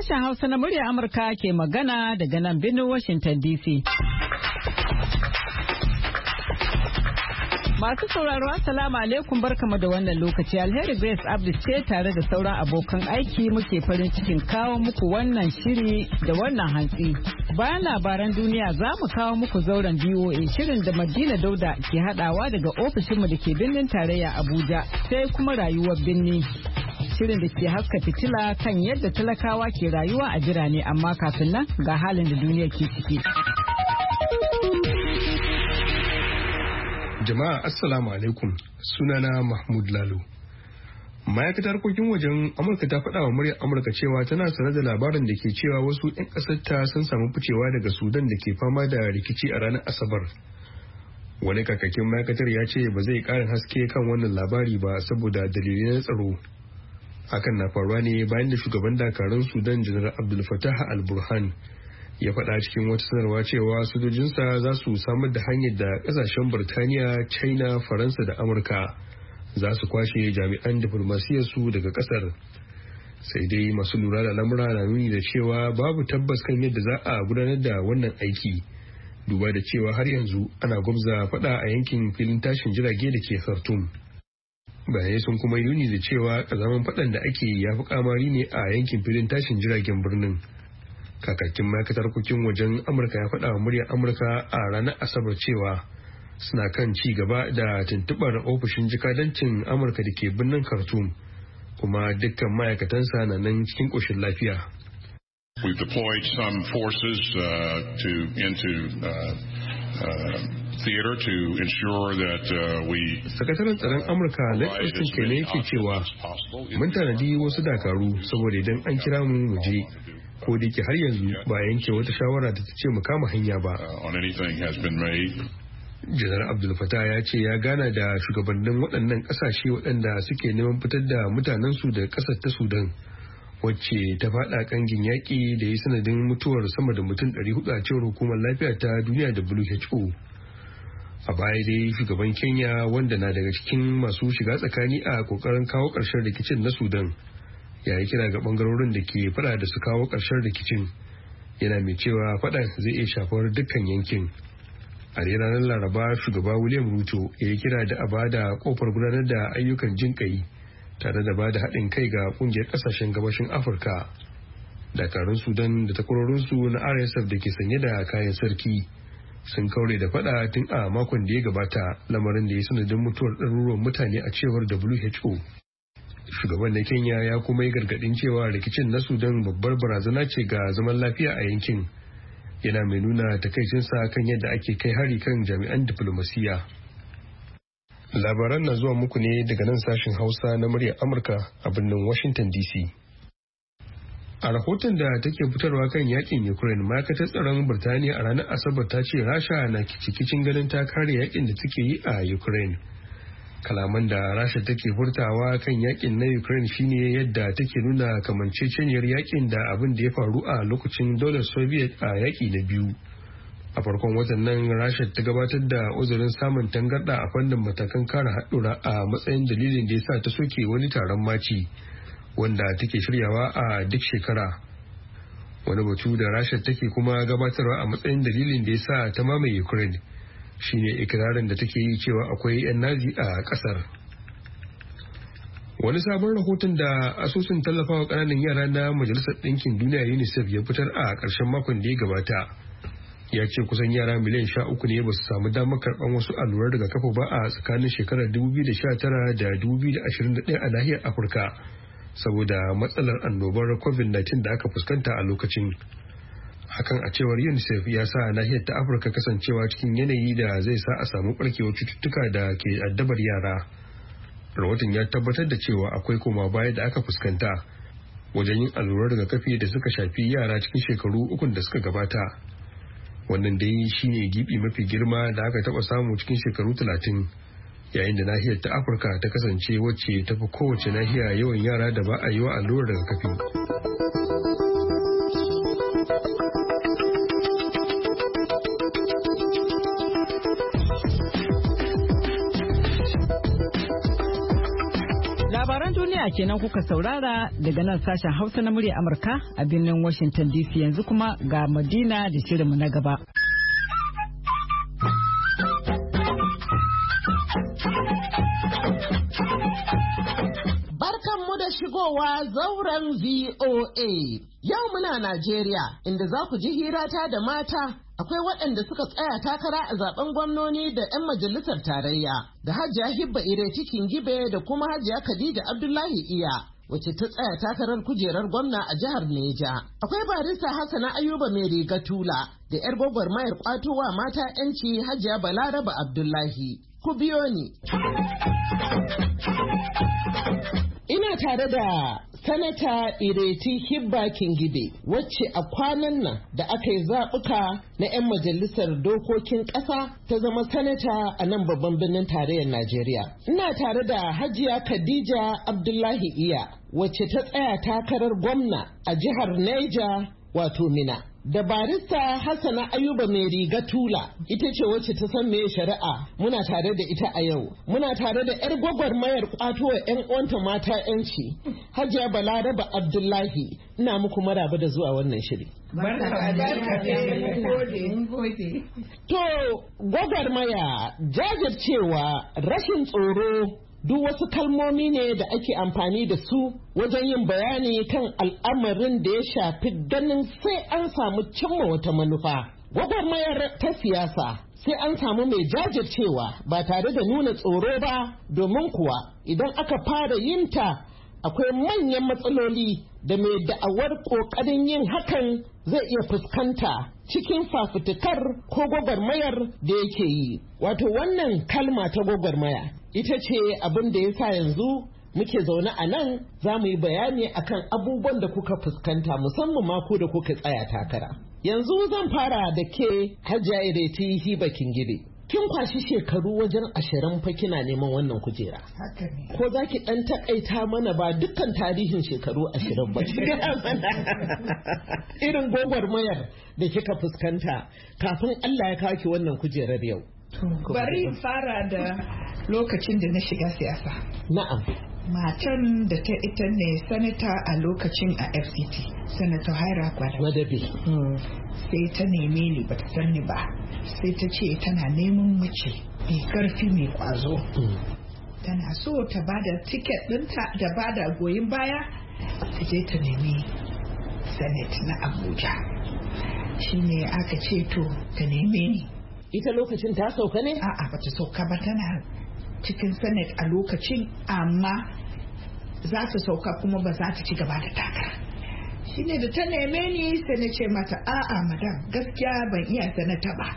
Sashen Hausa na murya Amurka ke magana daga nan birnin Washington DC. Masu sauraro Assalamu alaikum barkamu da wannan lokaci. Alheri Grace Abdi ce tare da sauran abokan aiki muke farin cikin kawo muku wannan shiri da wannan hantsi. Bayan labaran duniya za mu kawo muku zauren BOA shirin da Madina Dauda ke hadawa daga ofishinmu da ke birnin tarayya Abuja, sai kuma rayuwar birni. Shirin da ke haska fitila kan yadda talakawa ke rayuwa a birane, amma kafin nan ga halin da duniya ke ciki. Jama'a Assalamu alaikum, sunana Mahmud Lalo. Ma'aikatar harkokin wajen Amurka ta faɗa wa muryar Amurka cewa tana sanar da labarin da ke cewa wasu 'yan ƙasarta sun samu ficewa daga Sudan da ke fama da rikici a ranar Asabar. Wani kakakin ma'aikatar ya ce ba zai ƙarin haske kan wannan labari ba saboda dalilai na tsaro. Hakan na faruwa ne bayan da shugaban dakarun Sudan Janar Abdul Fattah al-Burhan ya faɗa cikin wata sanarwa cewa sojojinsa za su samar da hanyar da ƙasashen Birtaniya, China, Faransa da Amurka za su kwashe jami'an diflomasiyarsu daga ƙasar. Sai dai masu lura da lamura na nuni da cewa babu tabbas kan yadda za a gudanar da wannan aiki, duba da cewa har yanzu ana gwabza faɗa a yankin filin tashin jirage da ke Khartoum. Bayanai sun kuma nuni da cewa ƙazaman faɗan da ake ya fi kamari ne a yankin filin tashin jiragen birnin. Kakakin ma'aikatar harkokin wajen Amurka ya faɗa wa muryar Amurka a ranar Asabar cewa suna kan ci gaba da tuntuɓar ofishin jikadancin Amurka da ke birnin Khartoum, kuma dukkan ma'aikatansa na nan cikin ƙoshin lafiya. We've deployed some forces into theater to ensure that Sakataren tsaron Amurka Lloyd Austin kenan yake cewa mun tanadi wasu dakaru saboda idan an kira mu je, ko da yake har yanzu ba yanke wata shawara da ta ce mu kama hanya ba. Janar Abdul Fattah ya ce ya gana da shugabannin waɗannan ƙasashe waɗanda suke neman fitar da mutanensu da ƙasar ta Sudan, wacce ta faɗa ƙangin yaƙi da ya sanadin mutuwar sama da mutum 400 a cewar hukumar lafiya ta duniya WHO. A baya dai shugaban Kenya, wanda na daga cikin masu shiga tsakani a ƙoƙarin kawo ƙarshen rikicin na Sudan, ya yi kira ga bangarorin da ke fada da su kawo ƙarshen rikicin, yana mai cewa fadan zai iya shafar dukkan yankin. A ranar Laraba shugaba William Ruto ya yi kira da a bada kofar gudanar da ayyukan jin kai tare da bada haɗin kai ga ƙungiyar ƙasashen gabashin Afirka. Dakarun Sudan da takwarorinsu na RSF da ke sanye da kayan sarki sun kaure da fada tun a makon da ya gabata, lamarin da ya sanadin mutuwar ɗaruruwan mutane a cewar WHO. Shugaban na Kenya ya kuma yi gargadin cewa rikicin na Sudan babbar barazana ce ga zaman lafiya a yankin, yana mai nuna takaicinsa kan yadda ake kai hari kan jami'an diflomasiyya. Labaran na zuwa muku ne daga nan sashen Hausa na muryar Amurka a birnin Washington DC. A rahoton da take fitarwa kan yakin Ukraine, ma'aikatar tsaron Birtaniya a ranar Asabar ta ce Rasha na kicikicin ganin ta kare yakin da take yi a Ukraine. Kalaman da Rasha take furtawa kan yakin na Ukraine shine yadda take nuna kamanceceniyar yakin da abin da ya faru a lokacin daular Soviet a yaki na biyu. A farkon watan nan Rasha ta gabatar da uzurin samun tangarda a fannin matakan kare haɗura a matsayin dalilin da ya sa ta soke wani taron maci wanda take shiryawa a duk shekara. Wani batu da Rasha take kuma gabatarwa a matsayin dalilin da ya sa ta mamaye Ukraine shine ikirarin da take yi cewa akwai 'yan Nazi a kasar. Wani sabon rahoton da asusun tallafawa ƙananan yara na Majalisar Ɗinkin Duniya UNICEF ya fitar a ƙarshen makon da ya gabata ya ce kusan yara miliyan 13 ne ba su samu damar karɓar wasu allurar rigakafi ba a tsakanin shekarar 2019 da 2021 a nahiyar Afirka saboda matsalar annobar COVID-19 da aka fuskanta a lokacin. Hakan a cewar UNICEF ya sa nahiyar ta Afirka kasancewa cikin yanayi da zai sa a samu barkewar cututtuka da ke addabar yara. Rahoton ya tabbatar da cewa akwai koma baya da aka fuskanta wajen yin allurar rigakafi da suka shafi yara cikin shekaru 3 da suka gabata. Wannan dai shine gibi mafi girma da aka taba samu cikin shekaru 30, yayin da nahiyar ta Afirka ta kasance wacce tafi kowace nahiya yawan yara da ba a yi wa allurar rigakafi. Duniya kenan kuka saurara daga nan sashen Hausa na murya Amurka a birnin Washington DC. Yanzu kuma ga Madina da shirinmu na gaba. Barkanmu da shigowa zauren VOA. Yau muna Najeriya, inda za ku ji hirata da mata. Akwai waɗanda suka tsaya takara a zaben gwamnoni da 'yan majalisar tarayya, da Hajiya Hibba Ireti Kingibe da kuma Hajiya Khadija Abdullahi Iya, wacce ta tsaya takarar kujerar gwamna a jihar Neja. Akwai barista Hassana Ayuba mai riga tula da 'yar gwagwarmayar kwatowa mata 'yanci Hajiya Balaraba Abdullahi. Ku biyo ni. Ina tare da Sanata Ireti Hibba Kingibe, wacce a kwanan nan da aka yi zaɓuka na 'yan majalisar dokokin ƙasa ta zama sanata a nan babban birnin tarayyar Najeriya. Ina tare da Hajiya Khadija Abdullahi Iya, wacce ta tsaya takarar gwamna a jihar Niger wato Mina. Da barista Hassana Ayuba mai riga tula, ita ce wacce ta san meye shari'a, muna tare da ita a yau. Muna tare da 'yar gwagwarmayar kwato wa 'yan uwanta mata 'yanci, Hajiya Balaraba Abdullahi. Ina muku maraba da zuwa wannan shiri. To, gwagwarmaya, jajircewa, rashin tsoro, duk wasu kalmomi ne da ake amfani da su wajen yin bayani kan al'amarin da ya shafi ganin sai an samu cimma wata manufa. Gwagwarmayar ta siyasa sai an samu mai jajircewa ba tare da nuna tsoro ba, domin kuwa idan aka fara yinta akwai manyan matsaloli da mai da'awar ƙoƙarin yin hakan zai iya fuskanta cikin fafutukar ko gwagwarmayar da yake yi. Wato wannan kalma ta gwagwarmaya ita ce abin da ya sa yanzu muke zaune a nan za mu yi bayani akan abubuwan da kuka fuskanta, musamman ma ku da kuka tsaya takara. Yanzu zan fara da ke Hajiya Ireti Hibba Kingibe. Kin kwashi shekaru wajen 20 fa kina neman wannan kujera. Haka ne. Ko za ki ɗan takaita mana ba dukkan tarihin shekaru 20 ba. Irin gwagwarmayar da kika fuskanta kafin Allah ya kawo ki wannan kujerar yau. Bari in fara da lokacin da na shiga siyasa. Na'am. Matan da ta ita ne sanata a lokacin a FCT, Senator Haira Gwadabe. Sai ta neme ni bata san ni ba. Sai ta ce tana neman mace mai karfi mai kwazo. Tana so ta bada tiket ɗinta da bada goyon baya ta je ta nemi Senate na Abuja. Shine aka ce to ta neme ni. Ita lokacin ta sauka ne? A'a bata sauka ba, tana cikin Senate a lokacin, amma za ta sauka kuma ba za ta ci gaba da takara. Shine da ta neme ni sai na ce mata a'a madam, gaskiya ban iya sanata ba.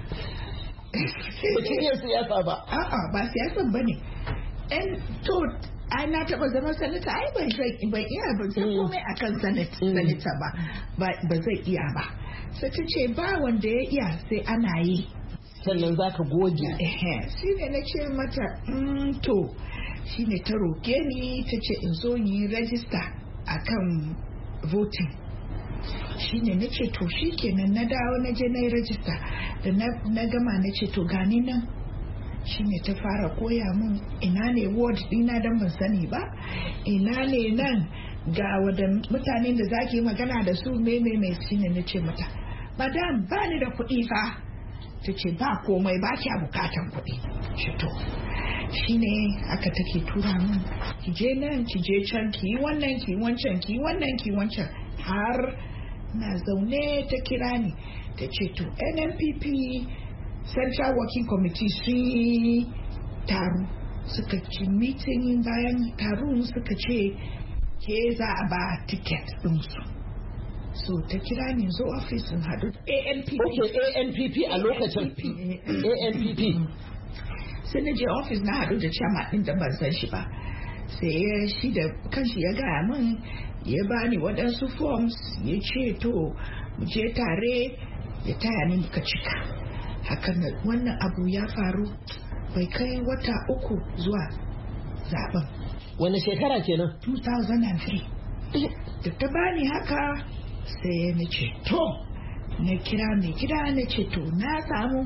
Ba ki iya siyasa ba? A'a ba siyasan ba ne. To ai na taba zama sanata, ai ban iya, ban san komai akan sanata ba zai iya ba. Sai ta ce ba wanda ya iya sai ana yi. Sannan za ka goge. Shi ne na ce mata to shi ne ta roke ni ta ce in zo yi rajista a kan voting. Shi ne na ce to shi kenan na dawo na je na yi rajista da na gama na ce to gani nan. Shi ne ta fara koya mun ina ne ward dina don ban sani ba, ina ne nan ga wadda mutanen da zaki magana da su me shi ne na ce mata madam ba ni da kuɗi fa. Ta ce ba komai, ba kya bukatan kuɗi. Shito shi ne aka take tura min ki je nan ki je can ki yi wannan ki wancan ki wannan ki wancan, har na zaune ta kira ni ta ce to NNPP Central Working Committee sun yi taro, suka ci meeting, bayan taron suka ce ke za a ba ticket ɗinsu. So ta kira ni zo office in hadu ANPP. Okay, ANPP a lokacin ANPP. Sai na je office na hadu da chairman din da ban san shi ba. Sai shi da kanshi ya gaya min ya bani waɗansu forms ya ce to mu je tare ya taya ni muka cika. Hakan wannan abu ya faru bai kai wata 3 zuwa zaben. Wani shekara kenan? 2003. Da ta bani haka sai na ce to na kira mai gida na ce to na samu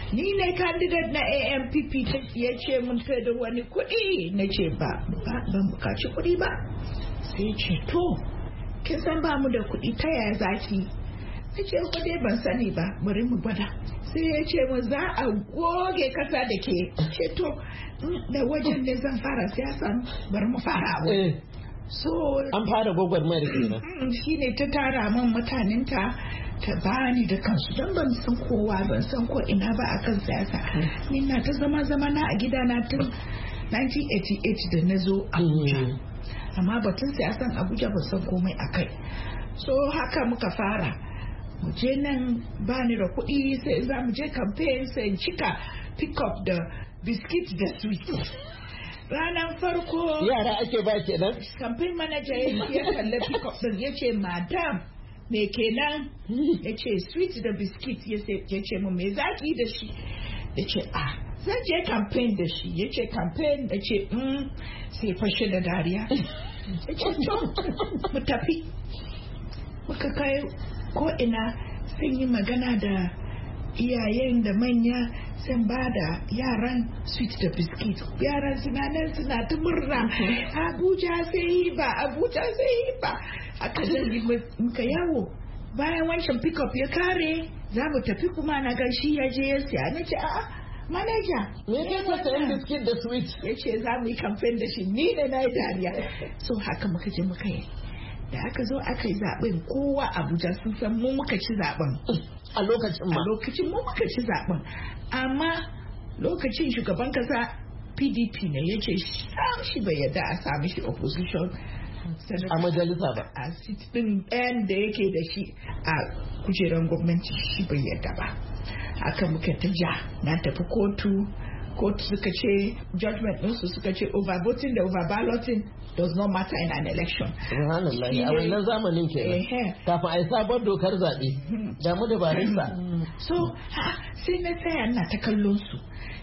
ni ne candidate na AMPP ya ce mun kai da wani kuɗi na ce ban bukaci kuɗi ba. Sai ce to kin san ba mu da kuɗi ta yaya zaki? Na ce ko dai ban sani ba bari mu gwada. Sai ya ce mu za a goge kasa da ke. Ce to da wajen ne zan fara siyasa bari mu fara abu. So an fara gwagwarmayar kenan. Shi ne ta tara man mutanenta ta bani da kansu don ban san kowa ban san ko ina ba a kan siyasa. Ni na ta zama na a gidana tun 1988 da na zo Abuja. Amma batun siyasan Abuja ban san komai a kai. So haka muka fara. Mu je nan bani da kuɗi sai za mu je campaign sai cika pick up da biskit da sweet. Ranar farko yara ake ba kenan. Campaign manager ya kalli pick up din ya ce madam me kenan ya ce sweet da biskit ya ce mu me zaki da shi ya ce zan je campaign da shi ya ce campaign da ce sai fashe da dariya ya ce to mu tafi muka kai ko ina sun yi magana da iyayen da manya sun ba da yaran sweet da biskit yaran suna nan suna ta murna Abuja sai yi ba haka zan yi muka yawo bayan wancan pick up ya kare za mu tafi kuma na gan shi ya je ya siya na ce manaja me kai ka sayan biskit da sweet ya ce za mu yi campaign da shi ni da na yi dariya so haka muka je muka yi da aka zo aka yi zaben kowa Abuja sun san mu muka ci zaben a lokacin mu muka ci zaben amma lokacin shugaban kasa PDP ne ya ce shi bai yarda a sami shi opposition a majalisa ba a din ɗayan da yake da shi a kujerar gwamnati shi bai yarda ba haka muka ta na tafi kotu suka ce judgment ɗinsu suka ce overvoting da overballoting does not matter in an election. Subhanallah a wannan zamanin ke kafin a yi sabon dokar zaɓe damu da barista. So sai na tsaya na ta kallon su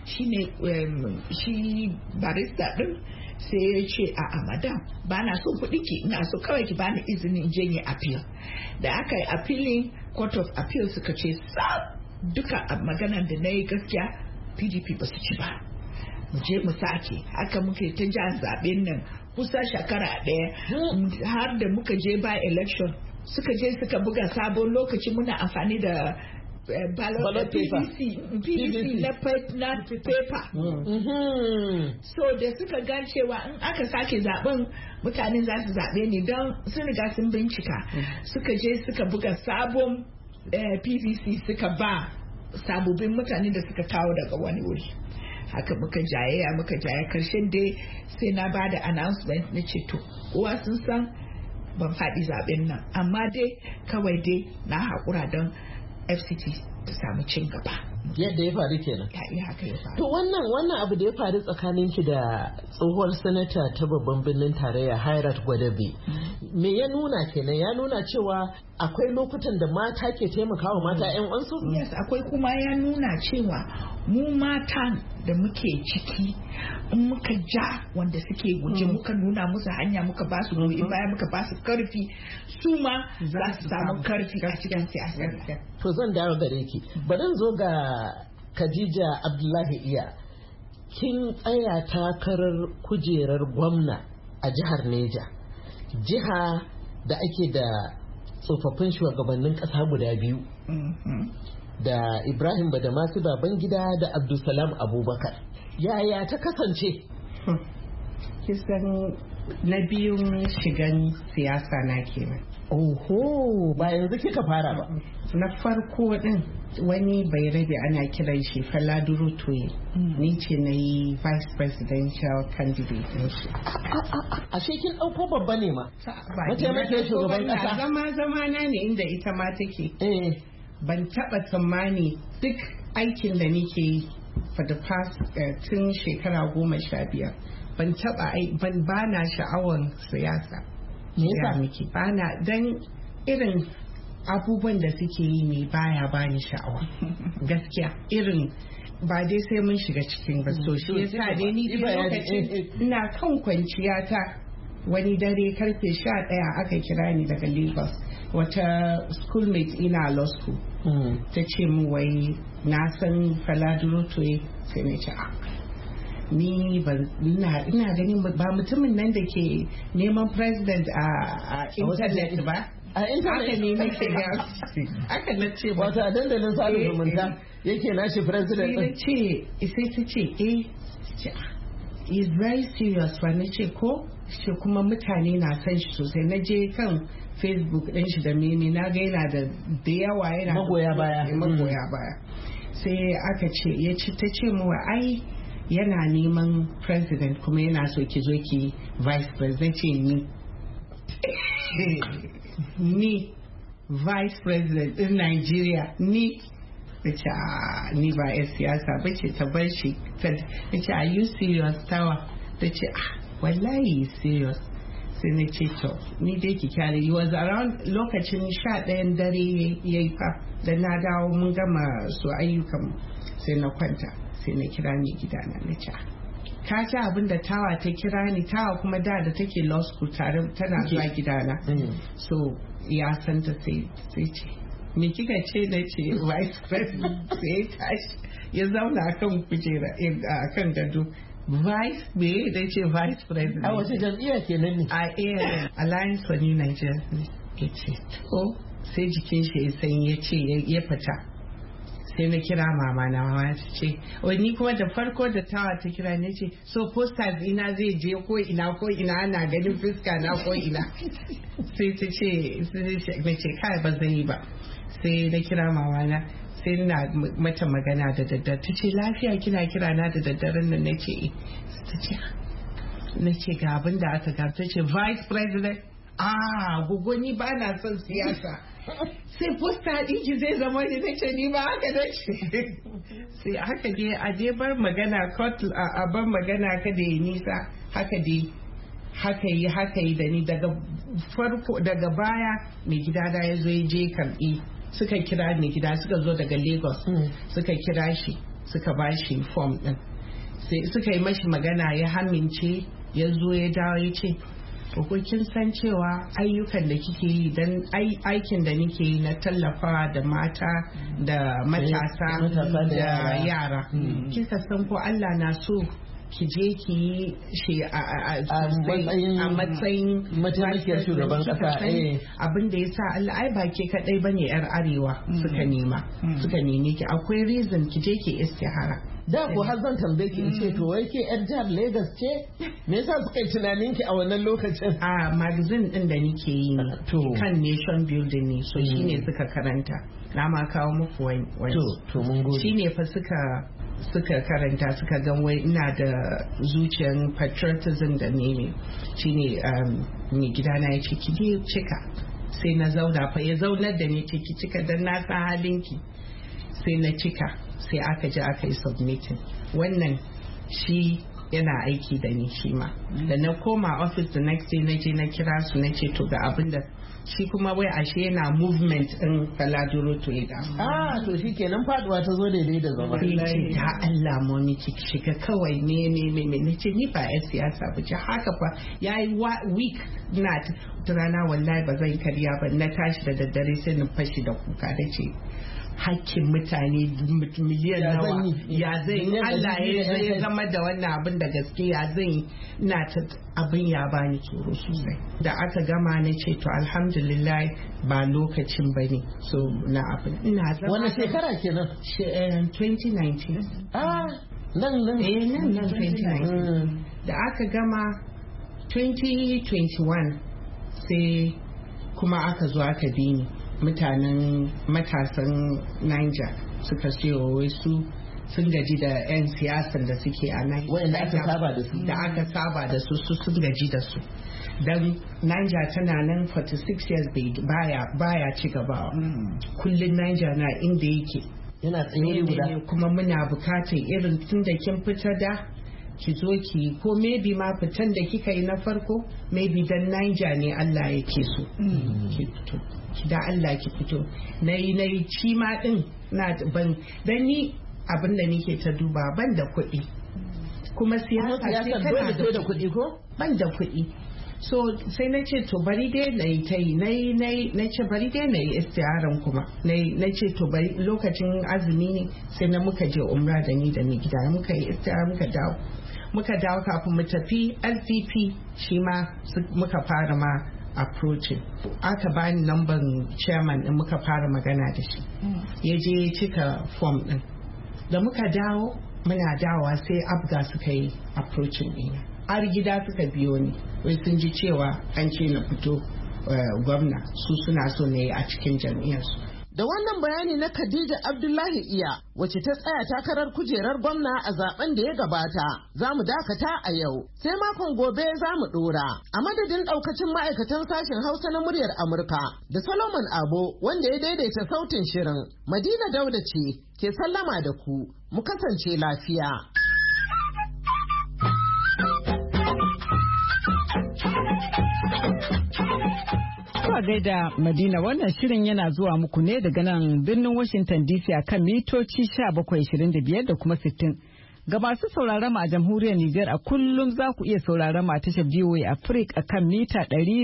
shi barista ɗin sai ya ce madam ba na son kuɗi ki ina so kawai ki bani izinin janye appeal da aka yi appealing court of appeal suka ce duka maganar da na yi gaskiya PDP ba su ci ba mu je mu sake haka muke ta zaben nan kusa shekara ɗaya har da muka je ba election suka buga sabon lokaci muna amfani da ballot PVC na paper so da suka gan cewa in aka sake zaben mutane za su zaɓe ni don sun riga sun bincika suka je suka buga sabon PVC suka ba sababbin mutane da suka kawo daga wani wuri haka muka jaya karshen dai sai na ba da announcement na ce to kowa sun san ban faɗi zaɓen nan amma dai kawai dai na haƙura don FCT ta samu cin gaba yadda ya faru kenan haka ya faru to wannan abu da ya faru tsakaninki da tsohuwar sanata ta babban birnin tarayya Hairat Gwadabe me ya nuna kenan ya nuna cewa akwai lokutan da mata ke taimakawa mata yan uwansu yes akwai kuma ya nuna cewa mu mata da muke ciki in muka ja wanda suke guje muka nuna musu hanya muka ba su goyi baya muka ba su karfi su ma za su samu karfi a cikin siyasa to zan dawo gare ki bari zo ga Khadija Abdullahi Iya kin tsaya takarar kujerar gwamna a jihar Neja jiha da ake da tsofaffin shugabannin ƙasa guda biyu da Ibrahim Badamasi Babangida da Abdulsalam Abubakar yaya ta kasance kisan na biyun shigan siyasa na kenan oho ba yanzu kika fara ba na farko din wani bai rabe ana kiran shi Faladuru Toye ni ce na yi vice presidential candidate din shi a kin ɗauko babba ne ma mataimakin shugaban ƙasa zama na ne inda ita ma take ban taɓa tsammani duk aikin da nake yi for the past tun shekara 15 ban bana sha'awar siyasa ya miki bana dan irin abubuwan da suke yi ne baya bani sha'awa gaskiya irin ba dai sai mun shiga cikin ba so shi yasa dai ni lokacin ina kan kwanciya ta wani dare karfe 11 aka kira ni daga Lagos wata schoolmate ina law school ta ce mu wai na san Faladuro Toye sai na ce ni ina ganin ba mutumin nan da ke neman president a internet ba a haka ne nake ga haka na ce ba wata dandalin sada zumunta yake nashi president din sai ta ce is very serious wa na ce ko shi kuma mutane na san shi sosai na je kan Facebook din shi da mene na ga yana da yawa yana magoya baya sai aka ce ta ce mu ai yana neman president kuma yana so ki zo ki vice president ce ni vice president din Nigeria ni da ce ni ba yan siyasa ba ce ta bar shi ta ce are you serious tawa ta ce wallahi serious sai na ce to ni dai ki kyale yi was around lokacin 11 dare yayi fa da na dawo mun gama su ayyukan sai na kwanta sai na kira ni gidana na ce ka ci abin da tawa ta kira ni tawa kuma da take law school tare tana zuwa gidana so ya san ta sai ce me kika ce na ce vice president sai tashi ya zauna akan kujera akan gado vice me da ce vice president a wace jam'iyya kenan ne a Alliance for New Nigeria ya ce to sai jikin shi ya san ya ce ya fita sai na kira mama na mama ta ce wani kuma da farko da tawa ta kira ne ce so posters ina zai je ko ina ana ganin fuska na ko ina sai ta ce na ce kai ba zan yi ba sai na kira mama na sai na mata magana da daddare ta ce lafiya kina kira na da daddaren nan na ce ga abin da aka ga ta ce vice president gugu ni ba na son siyasa sai posta ɗinki zai zama ne na ce ni ba haka na ce sai haka dai a je bar magana a bar magana ka da ya nisa haka yi da ni daga baya mai gida da ya zo ya je karɓi suka kira mai gida suka zo daga Lagos suka kira shi suka ba shi form din sai suka yi mashi magana ya hamince ya zo ya dawo ya ce ko kin san cewa ayyukan da kike yi dan aikin da nike yi na tallafa da mata da matasa da yara kika san ko Allah na so ki je ki yi shi a matsayin mataimakiyar shugaban kasa abin da ya sa Allah ai ba ke kadai bane yar arewa suka neme ki akwai reason ki je ki istihara da ko har zan tambaye ki ce to wai ke yar jihar Lagos ce me yasa suka yi tunanin ki a wannan lokacin a magazine din da nike yi ne kan nation building ne so shine suka karanta na ma kawo muku wani to mun gode shine fa suka karanta suka gan wai ina da zuciyar patriotism da ne shine mai gidana ya ce ki cika sai na zauna fa ya zaunar da ni ki cika dan na san halinki sai na cika sai aka je aka yi submitting wannan shi yana aiki da ni shi ma da na koma office the next day na je na kira su na ce to ga abin da shi kuma wai ashe yana movement din Faladuro Toye to shi kenan faduwa ta zo daidai da zama ta Allah mu ki shiga kawai ne na ce ni ba yan siyasa ba ce haka fa yayi week na rana wallahi ba zan karya ba na tashi da daddare sai na fashi da kuka da ce hakkin mutane miliyan nawa ya zai Allah ya zama da wannan abin da gaske ya zai na ta abin ya bani tsoro sosai da aka gama na ce to alhamdulillah ba lokacin ba ne so na abin ina zama wani shekara kenan 2019 nan 2019 da aka gama 2021 sai kuma aka zo aka bi ni matasan Niger suka ce wai su sun gaji da 'yan siyasan da suke a Niger wanda aka saba da su sun gaji da su don Niger tana nan 46 years baya ci gaba kullum Niger na inda yake yana tsaye guda kuma muna bukatar irin tun da kin fita da ki zo ki ko maybe ma fitan da kika yi na farko maybe dan Niger ne Allah yake so ki fito da Allah ki fito nayi ci ma din na ban dan ni abin da nake ta duba ban da kuɗi kuma siyasa ce kana da kuɗi ko ban da kuɗi so sai na ce to bari dai na yi ta yi na ce bari dai na yi istiyaran kuma na ce to bari lokacin azumi ne sai na muka je umra da ni gida muka yi istiyara muka dawo kafin mu tafi SDP shi ma muka fara ma approaching aka bani lambar chairman din muka fara magana da shi ya je cika form din da muka dawo muna dawowa sai abga suka yi approaching ɗina har gida suka biyo ni wai sun ji cewa an ce na fito gwamna su suna so ne a cikin jam'iyyarsu. Da wannan bayani na Khadija Abdullahi Iya wacce ta tsaya takarar kujerar gwamna a zaben da ya gabata za mu dakata a yau sai makon gobe za mu dora a madadin daukacin ma'aikatan sashen Hausa na muryar Amurka da Solomon Abo wanda ya daidaita sautin shirin. Madina Dauda ce ke sallama da ku mu kasance lafiya. Zuwa gaida Madina, wannan shirin yana zuwa muku ne daga nan birnin Washington DC a kan mitoci 1725 da kuma 60. Ga masu sauraron mu a jamhuriyar Nijar a kullum za ku iya sauraron mu a tashar VOA Africa a kan mita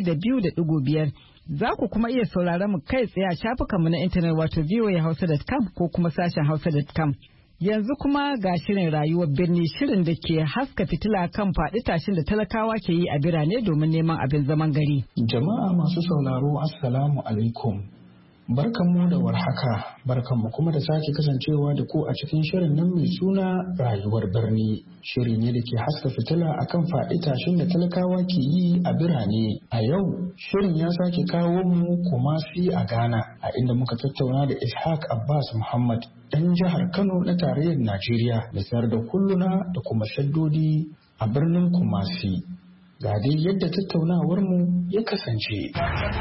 200.5. Za ku kuma iya sauraron mu kai tsaye a shafukanmu na intanet wato voahausa.com ko kuma sashen hausa.com. Yanzu kuma ga shirin rayuwar birni, shirin da ke haska fitila kan faɗi tashin da talakawa ke yi a birane domin neman abin zaman gari. Jama'a masu sauraro Assalamu alaikum. Barkanmu da warhaka, barkanmu kuma da sake kasancewa da ku a cikin shirin nan mai suna rayuwar birni. Shiri ne da ke haska fitila akan faɗi tashin da talakawa ke yi a birane. A yau, shirin ya sake kawo mu Kumasi a Ghana, a inda muka tattauna da Ishaq Abbas Muhammad, ɗan jihar Kano na tarayyar Najeriya, da sayar da kulluna da kuma shaddodi a birnin Kumasi. Ga dai yadda tattaunawar mu ya kasance.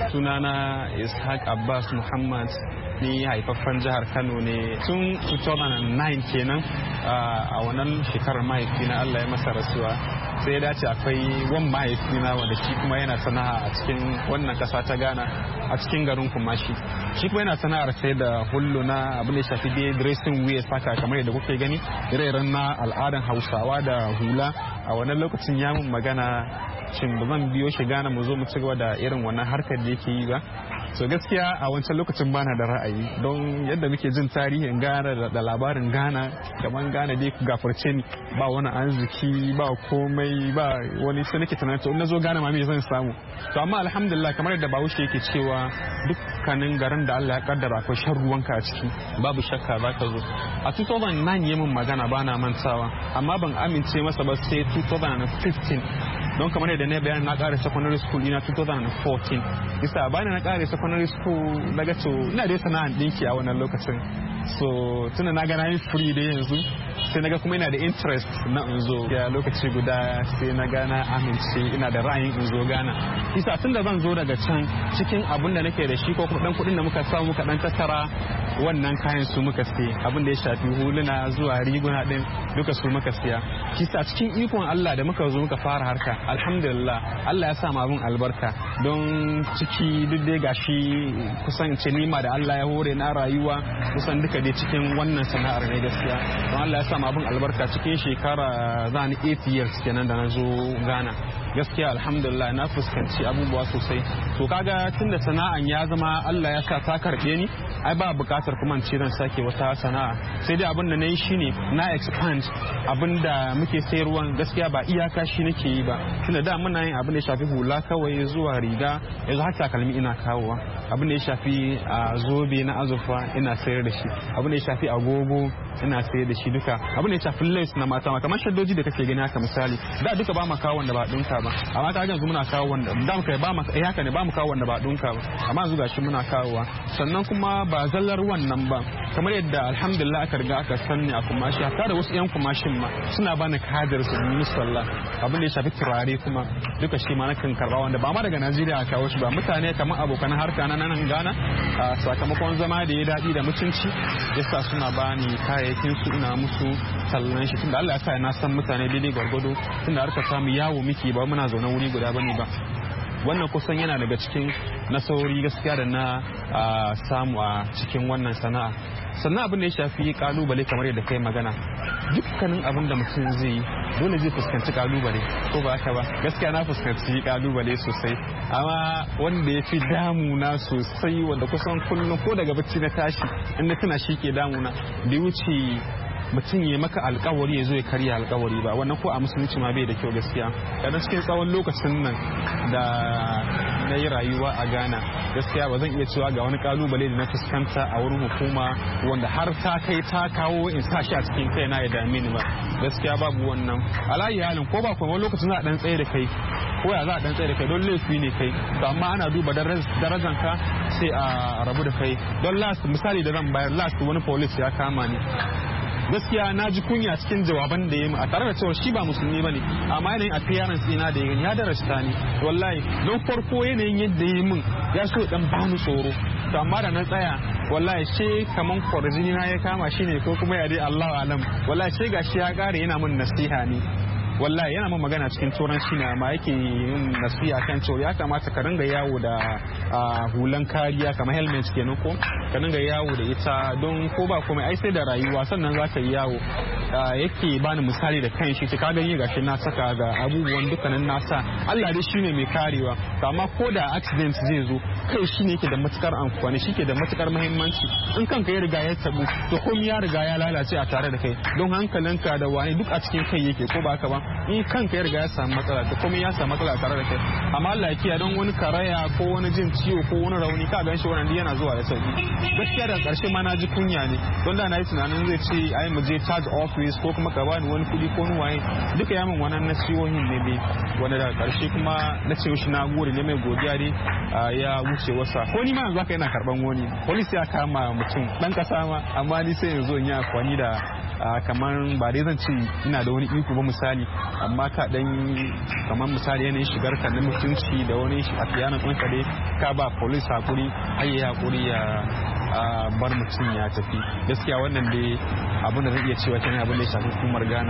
Sunana Ishaq Abbas Muhammad, ni haifaffen jihar Kano ne tun 2009 kenan. A wannan shekarar mahaifina Allah ya masa rasuwa, sai ya dace akwai wan mahaifina wanda shi kuma yana sana'a a cikin wannan kasa ta Ghana a cikin garin Kumashi. Shi kuma yana sana'ar sai da hulluna, abin da ya shafi dai dressing wear saka kamar yadda kuke gani, ire-iren na al'adan Hausawa da hula. A wannan lokacin ya mun magana shin ba zan biyo shi Ghana mu zo mu ci gaba da irin wannan harkar da yake yi ba. So gaskiya a wancan lokacin bana da ra'ayi, don yadda muke jin tarihin Ghana da labarin Ghana, kamar Ghana dai ku gafarce ni, ba wani arziki ba komai ba wani, sai nake tunanin to in nazo Ghana ma me zan samu. To amma alhamdulillah, kamar yadda Bahaushe yake cewa dukkanin garin da Allah ya kaddara akwai shan ruwanka a ciki, babu shakka za ka zo. A 2009 yi min magana bana mantawa, amma ban amince masa ba sai 2015. don kamar yadda na bayan na kare secondary school ina 2014 isa bayan na kare secondary school daga to ina dai sana'an dinki a wannan lokacin, so tunda na ga na yi free da yanzu sai naga kuma ina da interest na in zo ya lokaci guda, sai na gana amince ina da ra'ayin in zo Ghana. Isa tun da zan zo daga can cikin abin da nake da shi ko kuma dan kuɗin da muka samu muka dan tattara, wannan kayan su muka siya, abin da ya shafi huluna zuwa riguna din duka su muka siya. Kisa cikin ikon Allah da muka zo muka fara harka, alhamdulillah Allah ya sa mu abin albarka, don ciki duk dai gashi kusan ce nima da Allah ya hore na rayuwa kusan duka dai cikin wannan sana'ar ne gaskiya. Don Allah ya sa mu abin albarka cikin shekara zani 8 years kenan da na zo Ghana. Gaskiya alhamdulillah na fuskanci abubuwa sosai. To kaga tunda sana'an ya zama Allah ya sa ta karbe ni, ai ba bukatar kuma ce zan sake wata sana'a, sai dai abin da na yi shine na expand abin da muke sayarwa. Gaskiya ba iyaka shi nake yi ba, tunda da muna yin abin da ya shafi hula kawai zuwa riga, yanzu har takalmi ina kawowa. Abin da ya shafi zobe na azurfa ina sayar da shi, abin da ya shafi agogo ina sayar da shi duka, abin da ya shafi lace na mata ma kamar shaddoji da kake gani haka misali, da duka ba mu kawo wanda ba dunka ba, amma ta yanzu muna kawo wanda da muka ba mu haka ne, ba mu kawo wanda ba dunka ba, amma yanzu gashi muna kawowa. Sannan kuma ba zallar wannan ba, kamar yadda alhamdulillah aka riga aka sanni a Kumashi, hatta da wasu yan Kumashin ma suna bani kadar su yi sallah, abin da ya shafi turare kuma duka shi ma na kan karba, wanda ba ma daga Najeriya aka kawo shi ba, mutane kamar abokan harka na nan Ghana sakamakon zama da ya daɗi da mutunci yasa suna bani kayayyakin su, ina musu tallan shi, tunda Allah ya sa na san mutane daidai gwargwado, tunda harka samu yawo miki ba muna zaune wuri guda bane ba. wannan kusan yana daga cikin nasarori gaskiya da na samu a cikin wannan sana'a. Sannan abin da ya shafi kalubale kamar yadda kai magana, dukkanin abin da mutum zai yi dole zai fuskanci kalubale, ko ba haka ba? Gaskiya na fuskanci kalubale sosai, amma wanda ya fi damuna sosai wanda kusan kullum ko daga bacci na tashi inda tuna shi ke damuna bai wuce mutum ya maka alkawari ya zo ya karya alkawari ba. Wannan ko a musulunci ma bai da kyau gaskiya. Kada cikin tsawon lokacin nan da na yi rayuwa a Ghana, gaskiya ba zan iya cewa ga wani kalubale da na fuskanta a wurin hukuma wanda har ta kai ta kawo in sa shi a cikin kaina ya dame ni ba. Gaskiya babu wannan. Alayi halin ko ba kuma lokacin za a dan tsaye da kai ko ya za a dan tsaye da kai don laifi ne kai, to amma ana duba darajar ka sai a rabu da kai. Don last misali da zan bayar, last wani police ya kama ni, gaskiya na ji kunya cikin jawaban da ya yi a tare da cewa shi ba musulmi bane, amma yanayin appearance ina da ya darasta ni wallahi. Don farko yanayin yadda ya yi min ya so dan bani tsoro, to amma da na tsaya wallahi she kaman kwarjini na ya kama shi ne ko kuma ya dai Allahu alam, wallahi she gashi ya kare yana min nasiha ne. Wallahi yana min magana cikin turanci na ma yake yin nasiha kan cewa ya kamata ka dinga yawo da hulan kariya kamar helmet kenan, ko ka dinga yawo da ita don ko ba komai ai sai da rayuwa sannan za ka yi yawo. Yake bani misali da kan shi, ka gani gashi na saka ga abubuwan dukkanin nasa, Allah dai shine mai karewa, amma ko da accident zai zo kai shine yake da matukar amfani, shi ke da matukar muhimmanci. In kanka ya riga ya tabu to komai ya riga ya lalace a tare da kai, don hankalinka da wani duk a cikin kai yake, ko ba haka ba? In kanka ya riga ya samu matsala da komai ya samu matsala tare da kai. Amma Allah ya kiyaye, don wani karaya ko wani jin ciwo ko wani rauni ka gan shi wannan yana zuwa da sauki. Gaskiya da karshe ma na ji kunya ne, don da na yi tunanin zai ce ai mu je charge office ko kuma ka bani wani kudi ko wani waye, duka ya min wannan nasihohin ne dai, wanda da karshe kuma na ce mishi na gode ne mai godiya dai ya wuce wasa. Ko ni ma yanzu haka yana karban wani police ya kama mutum dan kasa ma, amma ni sai yanzu in yi amfani da kamar ba dai zan ce ina da wani iko ba misali, amma ka dan kamar misali yanayin shigar ka na mutunci da wani a tiyanan ɗinka dai ka ba police hakuri, ai ya hakuri ya bar mutum ya tafi. Gaskiya wannan dai abin da zan iya cewa kenan abin da ya shafi hukumar Ghana.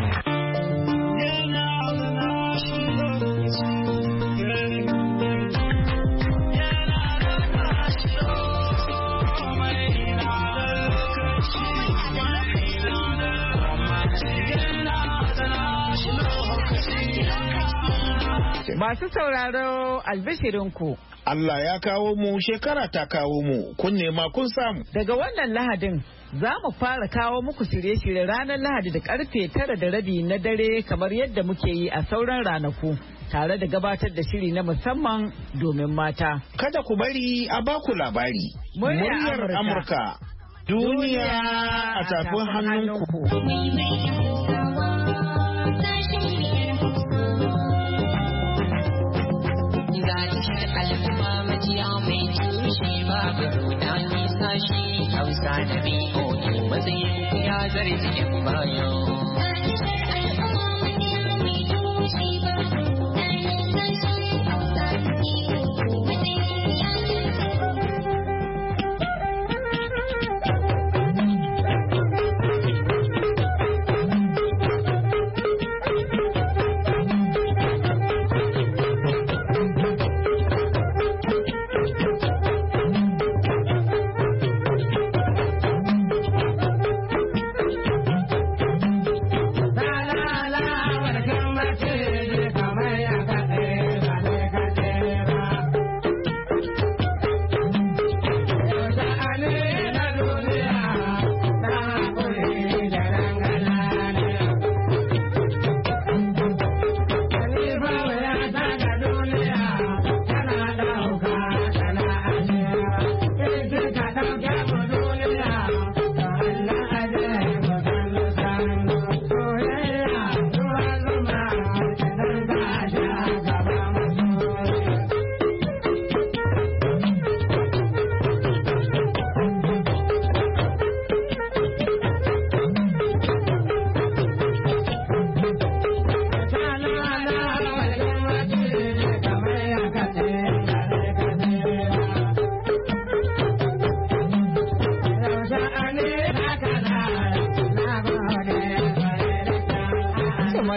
Masu sauraro albishirinku. Allah ya kawo mu, shekara ta kawo mu, kun nema kun samu. Daga wannan Lahadin za mu fara kawo muku shirye-shirye ranar Lahadi da karfe 9:30 na dare kamar yadda muke yi a sauran ranaku, tare da gabatar da shiri na musamman domin mata. Kada ku bari a baku labari. Muryar Amurka. Duniya a tafin hannunku. Al'umma majiya mai tushe babu rudani sashi Hausa da BOA matsayin ya zarce yan bayan.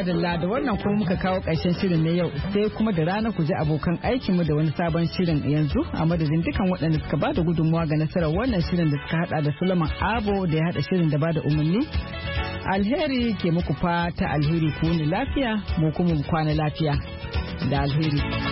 madalla da wannan kuma muka kawo ƙarshen shirin na yau sai kuma da rana ku ji abokan aikinmu da wani sabon shirin yanzu a madadin dukan waɗanda suka ba da gudunmawa ga nasarar wannan shirin da suka hada da Suleiman Abo da ya hada shirin da ba da umarni. Alheri ke muku fata alheri ku ni lafiya mu kuma mu kwana lafiya da alheri.